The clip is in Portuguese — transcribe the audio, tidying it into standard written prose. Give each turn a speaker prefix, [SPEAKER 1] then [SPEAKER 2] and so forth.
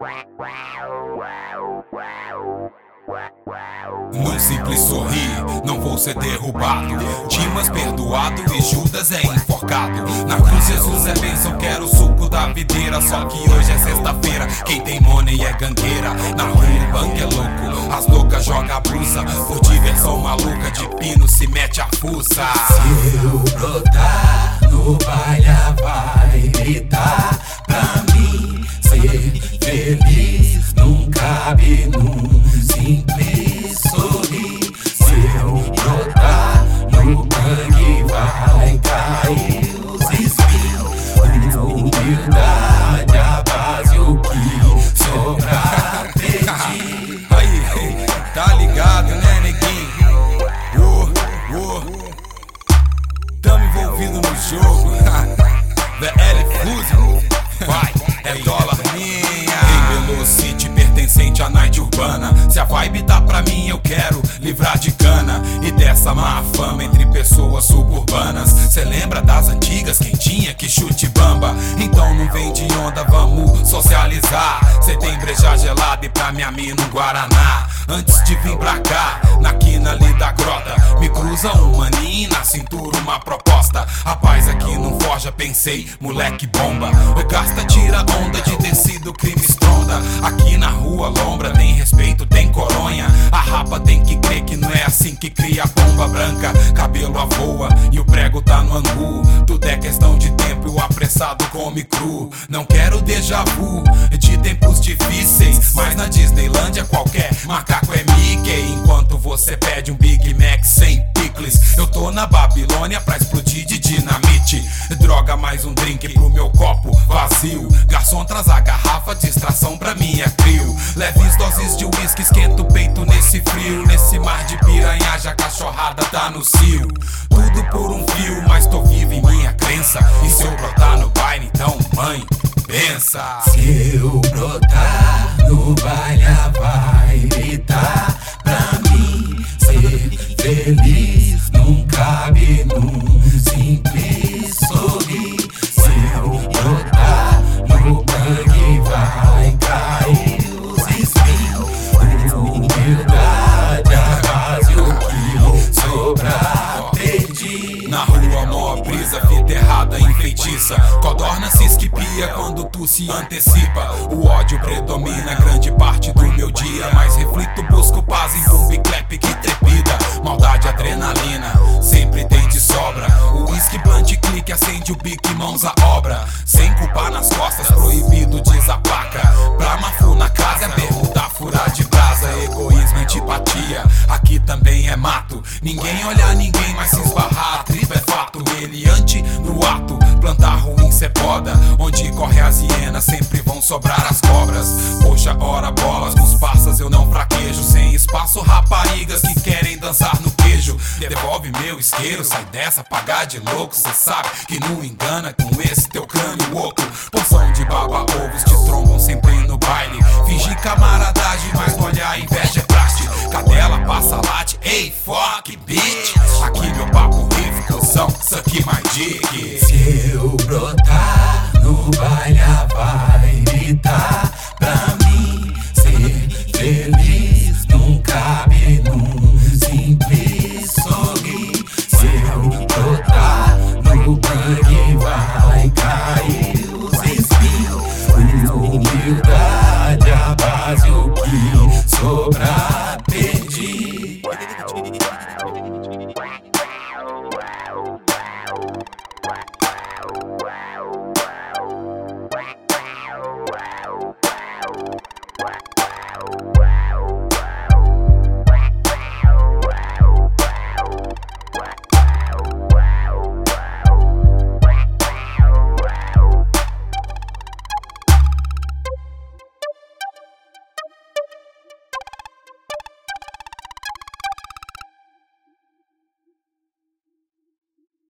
[SPEAKER 1] Num simples sorrir, não vou ser derrubado. Dimas perdoado e Judas é enforcado. Na cruz Jesus é bênção, quero o suco da videira. Só que hoje é sexta-feira, quem tem money é gangueira. Na rua o banco é louco, as loucas jogam a blusa. Por diversão maluca, de pino se mete a fuça.
[SPEAKER 2] Se eu brotar no baile, vai gritar pra mim. Ser feliz não cabe num simples sorrir. Se eu brotar no gangue, vai cair os espinhos. Humildade, a base, o que sobrar perdi.
[SPEAKER 1] Aí, tá ligado, né, neguinho? Tamo envolvido no jogo. VL Fusion, vai, é dólar minha. Em Velocity, pertencente à night urbana. Se a vibe dá pra mim, eu quero livrar de cana e dessa má fama entre pessoas suburbanas. Cê lembra das antigas, quem tinha que chute bamba? Então não vem de onda, vamos socializar. Cê tem breja gelada e pra minha mina um guaraná. Antes de vir pra cá, na quina ali da grota, me cruza um maninho, na cintura uma proposta. Rapaz, aqui não forja, pensei, moleque bomba. Gasta, tira onda de tecido, crime estronda. Aqui na rua lombra, tem respeito, tem coronha. A rapa tem que crer que não é assim que cria bomba branca. Cabelo a voa e o prego tá no angu. Tudo é questão de tempo e o apressado come cru. Não quero déjà vu de tempos difíceis, mas na Disneylândia qualquer macaco é Mickey. Enquanto você pede um Big Mac sem picles, eu tô na Babilônia pra explodir de dinamite. Droga, mais um drink pro meu copo vazio. Garçom, traz a garrafa, distração pra mim é frio. Leves doses de uísque, esquenta o peito nesse frio. Nesse mar de piranha, já cachorrada tá no cio. Tudo por um fio, mas tô vivo em minha crença. E se eu brotar no baile, então mãe, pensa.
[SPEAKER 2] Se eu brotar no baile, vai gritar pra mim. Ser feliz não cabe num simples sorrir. Se eu brotar no gangue, vai cair os espinhos. Humildade, a base, o que sobrar perdi.
[SPEAKER 1] Na rua, mó brisa, fita errada, enfeitiça. Codorna se esquipia quando tu se antecipa. O ódio predomina grande parte do meu dia, mas reflito, busco paz em boom clap que trepida. Maldade, adrenalina, sempre tem de sobra. O whisky, blunt, clique, acende o bico e mãos à obra. Sem culpa nas costas, proibido, diz a placa. Pra Mafu na casa é perguntar, furar de brasa. Egoísmo, antipatia, aqui também é mato. Ninguém olha ninguém, mas se esbarrar, a tribo é fato. Meliante no ato, plantar ruim cê poda. Onde corre as hienas, sempre vão sobrar as cobras. Poxa, ora bolas, com os parças eu não fraquejo. Sem espaço, raparigas que querem dançar no queijo. Devolve meu isqueiro, sai dessa, pagar de louco. Cê sabe que não engana com esse teu crânio oco. Porção de